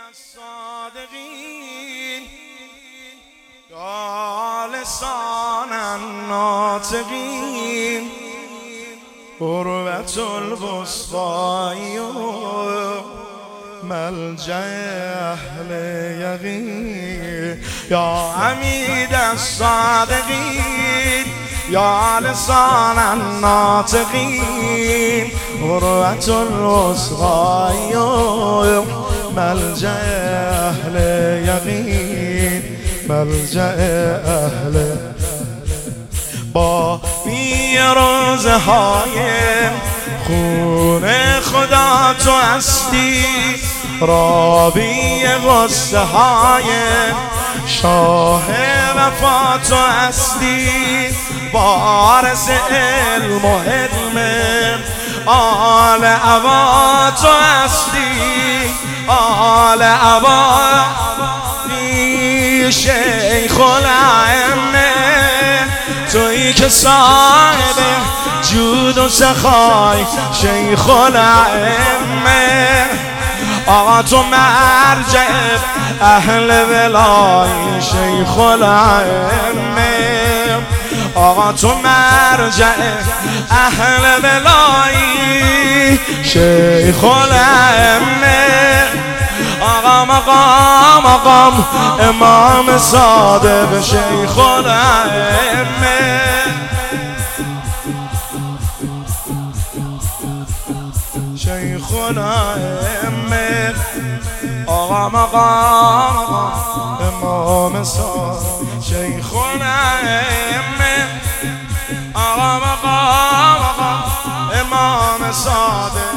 الصادقين يا لسان الناطقين قربة الوسطى ملجأ أهل يقين يا عميد الصادقين يا لسان الناطقين قربة الوسطى ملجأ أهل يقين ملجأ أهل با روزهای خون خدا تو هستی رابی غصه های شاه وفا تو هستی وارث علم و حلم آل عبا تو هستی آل عبا شیخ الائمه تویی که صاحب جود و سخای شیخ الائمه آقا تو مرجع اهل ولای شیخ الائمه آقا تو مرجع اهل ولای شیخ الائمه آقا مقام امام صادق شیخ الائمه شیخ الائمه آقا مقام امام صادق شیخ الائمه آقا مقام امام صادق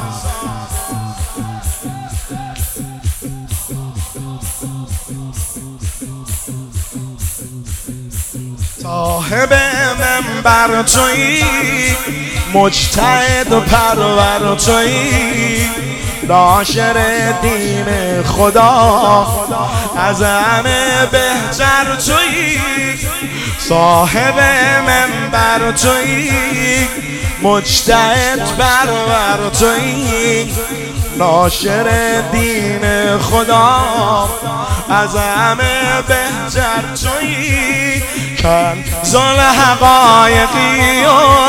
صاحب منبر تویی مجتهد و پرور تویی ناشر دین خدا از همه بهتر تویی صاحب منبر تویی مجتهد پرور تویی ناشر دین خدا از همه بهتر تویی کن زل حقایقی و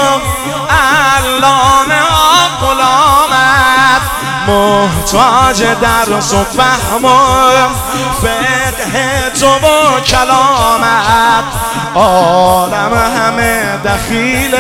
علامه غلامت محتاج درس و فهم و فقه تو و کلامت عالم همه دخیل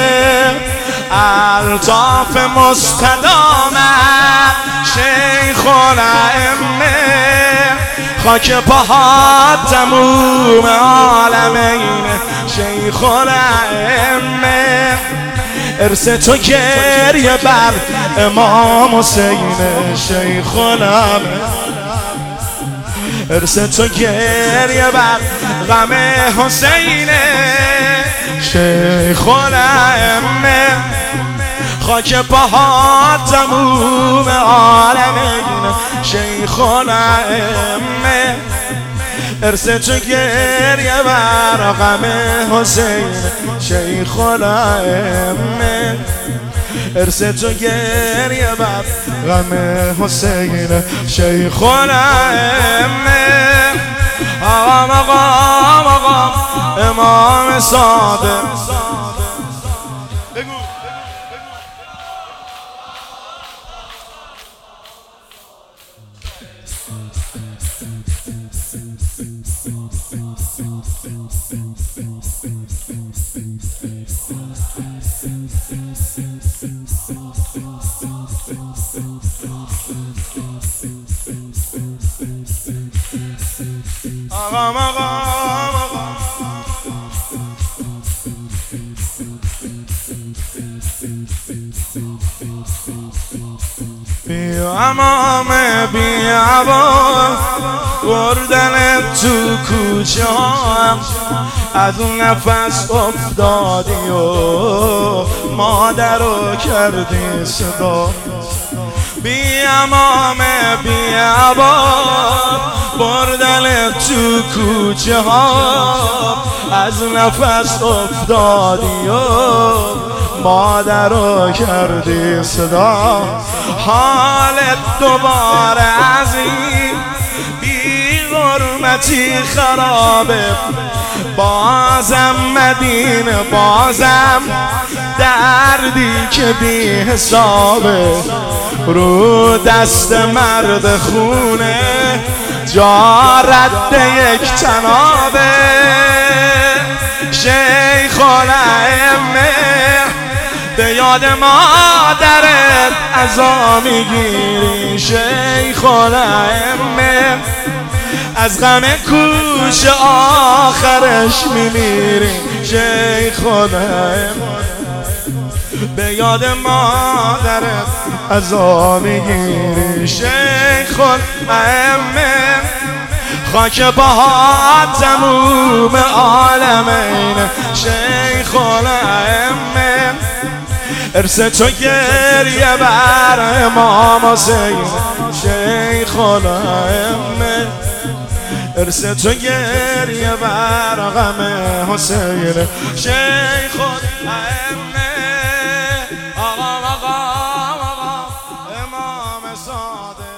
الطاف مستدامت شیخ الائمه خاک پاهات تموم عالمین شیخ الائمه ارث تو گریه بر امام حسین شیخ الائمه ارث تو گریه بر غم حسین شیخ الائمه خاک پاهات تموم عالمین شیخ الائمه ارث تو گریه بر غم حسین شیخ الائمه ارث تو گریه بر غم حسین شیخ الائمه آقا مقام امام صادق بی امامه بی عبا بردن تو کوچه ها از اون نفس افتادی و مادر رو کردی صدا بی امامه بی عبا بردن تو کوچه ها از نفس افتادی و مادر رو کردی صدا حالت دوباره عزیز بی امتی خرابه، بازم مدینه، بازم دردی که بی حسابه، رو دست مرد خونه جا رد یک تنابه. شیخ الائمه به یاد مادرت عزا میگیری، شیخ الائمه از غم کوچه آخرش میمیری، شیخ الائمه به یاد مادرت عزا میگیری، شیخ الائمه خاک بهات تموم عالمین، شیخ الائمه ارث تو گریه بر امام حسین، شیخ الائمه ارث تو گریه بر غم حسین، شیخ الائمه آقا امام صادق.